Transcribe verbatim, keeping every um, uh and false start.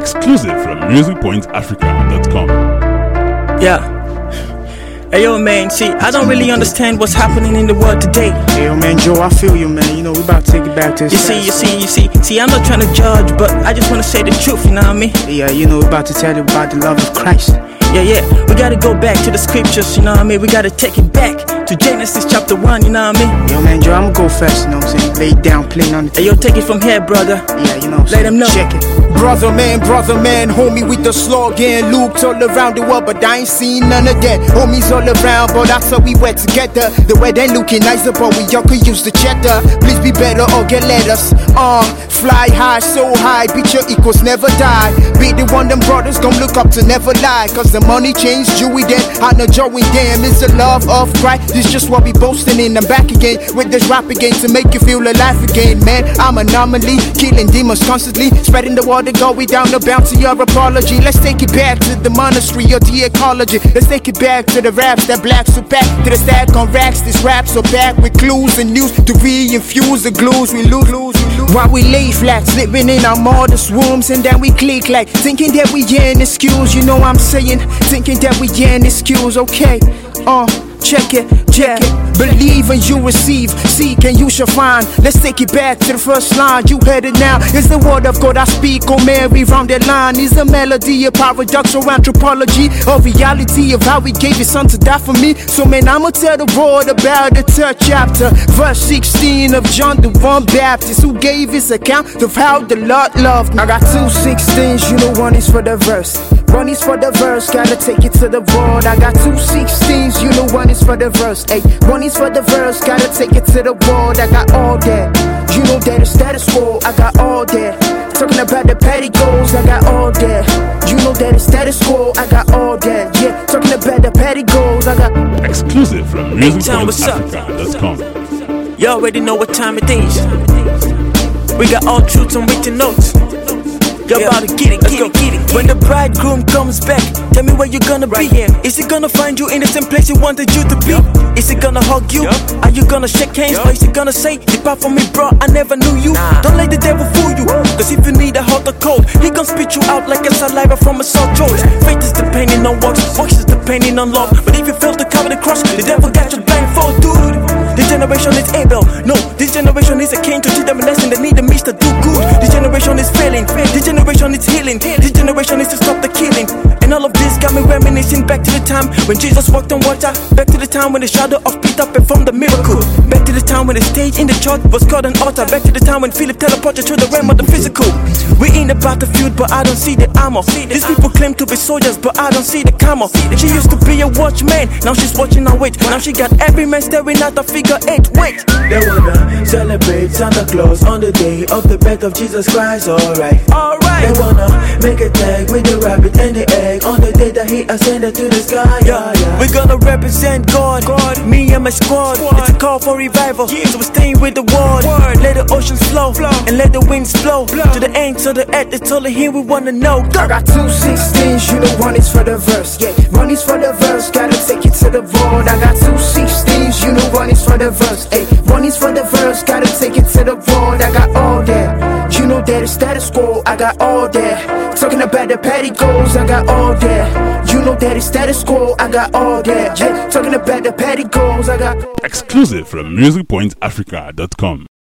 Exclusive from music point africa dot com. Yeah. Hey yo man, see, I don't really understand what's happening in the world today. Hey yo man, Joe, I feel you man, you know, we about to take it back to the You see, you see, you see, see, I'm not trying to judge, but I just want to say the truth, you know what I mean? Yeah, you know, we about to tell you about the love of Christ. Yeah, yeah, we gotta go back to the scriptures, you know what I mean? We gotta take it back to Genesis chapter one, you know what I mean? Yo man, Joe, I'ma go first, you know what I'm saying? Lay it down, plain on the Hey yo, take it from here, brother. Yeah, you know what I'm Let saying? him know. Check it. Brother man, brother man, homie with the slogan. Looked all around the world, but I ain't seen none of that. Homies all around, but that's how we were together. The way they looking nicer, but we all could use the cheddar. Please be better or get letters. Uh, fly high, so high, picture equals never die. Be the one them brothers don't look up to never lie. Cause the money changed you with them. I know join them is the love of Christ. This just what we boasting in. I'm back again with this rap again to make you feel alive again, man. I'm an anomaly, killing demons constantly, spreading the word. Go we down the bounty your apology. Let's take it back to the monastery or the ecology. Let's take it back to the raps that blacks are back to the stack on racks. These raps are back with clues and news to re-infuse the glues we lose, lose, we lose. While we lay flat, slipping in our modest wombs, and then we click like thinking that we in excuse. You know what I'm saying? Thinking that we in excuse. Okay, uh. Check it, check it. Believe and you receive. Seek and you shall find. Let's take it back to the first line. You heard it now. It's the word of God I speak. Oh Mary, round that line. Is a melody, a paradox or anthropology, a reality of how He gave His Son to die for me. So man, I'ma tell the world about the third chapter, verse sixteen of John the one Baptist, who gave his account of how the Lord loved me. I got two sixteens, you know one is for the verse, one is for the verse. Gotta take it to the world. I got two sixteens, you know one is for the verse, hey, one is for the verse, gotta take it to the world. I got all that, you know that the status quo, I got all that. Talking about the petty goals, I got all that. You know that the status quo, I got all that. Yeah, talking about the petty goals, I got. Exclusive from music Hey, point what's up? africa dot com. You already know what time it is. We got all truths and written notes. You're Yeah. about to get it, Let's get go. it, get it, get it. When the bridegroom comes back, tell me where you're gonna Right be. here. Is he gonna find you in the same place he wanted you to be? Yup. Is he gonna hug you? Yup. Are you gonna shake hands? Yup. Or is he gonna say, depart from me, bro, I never knew you? Nah. Don't let the devil fool you. Cause if you need a hot or cold, he gon' spit you out like a saliva from a sore throat. Faith is depending on works, works is depending on love. But if you fail to cover the cross, the devil got your blindfold, dude. This generation is Abel. No, this generation is a king to teach them a lesson. They need a means to do good. This generation is failing. This generation is healing. This generation is to stop the killing. And all of this got me reminiscing back to the time when Jesus walked on water. Back to the time when the shadow of Peter performed the miracle. Back to the time when the stage in the church was called an altar. Back to the time when Philip teleported to the realm of the physical. We in the battlefield, but I don't see the armor. These people claim to be soldiers, but I don't see the camel. She used to be a watchman, now she's watching her weight. Now she got every man staring at the figure eight. Wait, They wanna celebrate Santa Claus on the day of the birth of Jesus Christ, alright. alright. They wanna make a tag with the rabbit and the egg on the day that he ascended to the sky, yeah, yeah. We're gonna represent God, God, me and my squad. Squad. It's a call for revival, Yeah. so we're staying with the word. Word. Let the oceans flow, Flow. and let the winds blow, Blow. to the ends of the earth. It's only here we wanna know. Go. I got two sixteens, you know one is for the verse, yeah, one is for the verse, gotta take it to the world. I got two sixteens, you know one is for the verse, hey, one is for the verse, gotta take it to the world. I got all that, you know that the status quo, I got all that. Talking about the petty goals, I got all that. You know that the status quo, I got all that. Yeah, talking about the petty goals, I got. Exclusive from music point africa dot com.